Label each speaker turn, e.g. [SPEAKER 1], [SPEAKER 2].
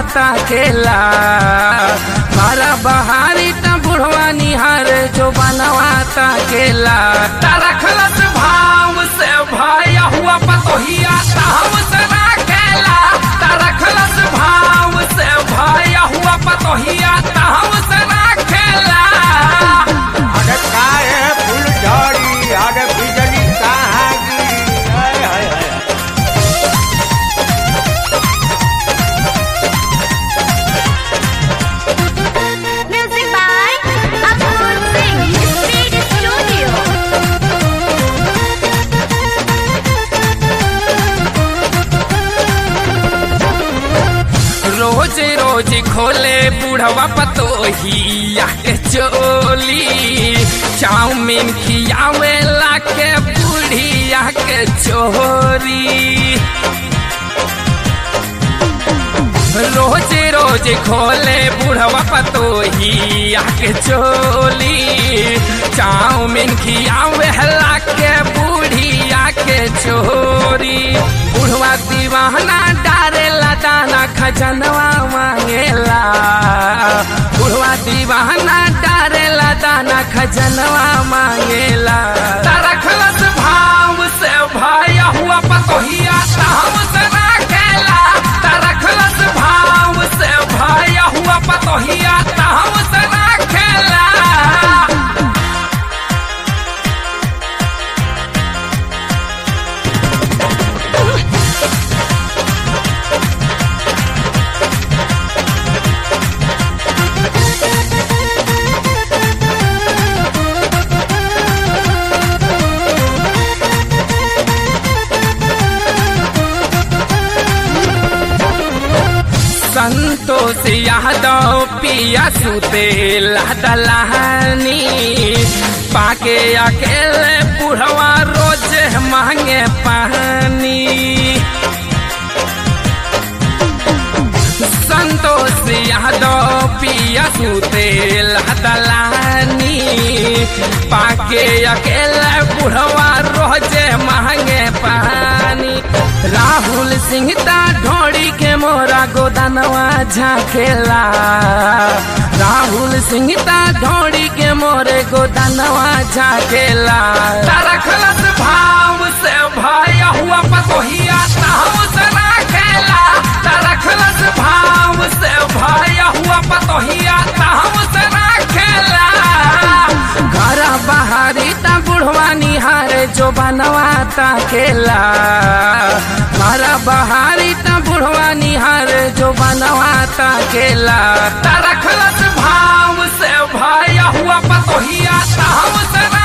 [SPEAKER 1] ताकेला मारा बहारी त बुढ़वा निहार जो बनवा ताकेला रखलस भाव से भाया हुआ पतोहिया ताव से राखेला रखलस भाव से भाया हुआ पतोहिया ताव से राखेला।
[SPEAKER 2] अरे काय है फूल झड़ी अरे बिजली कहाँ गिरी हाय हाय हाय।
[SPEAKER 3] Music by Apoor Singh, Speed Studio.
[SPEAKER 1] रोज रोज खोले बुढ़वा पतोहिया के चोली चाउमीन खियावेला के बुढ़िया के चोरी रोज रोज खोले बुढ़वा पतोहिया के चोली चाउमीन खियावेला के बुढ़िया के चोरी बुढ़वा दीवाना डारेला दाना खजनवा मांगेला बुढ़वा दीवाना डारेला दाना खजनवा मांगेला रखलस भाव से भाया हुआ पतोहिया ताव से राखेला रखलस भाव से भाया हुआ पतोहिया ताव से राखेला। संतोष यादव पिया सुतेला दलानी पाके अकेले बुढ़वा रोज मांगे पानी संतोष यादव पिया सुतेला दलानी पाके अकेले बुढ़वा रोज मांगे पानी राहुल सिंह ता ढोड़ी के मोरा गोदानवा झाकेला राहुल सिंह ता ढोड़ी के मोरे गोदानवा झाकेला रखलस भाव से भाया हुआ पतोहिया ताव से राखेला रखलस भाव से भाया हुआ पतोहिया ताव से राखेला घर बहारी ता बुढ़वा निहार जो बनवा ताकेला मारा बहारी त बुढ़वा निहार जो बनवा ताकेला रखलस भाव से भाया हुआ पतोहिया ताव से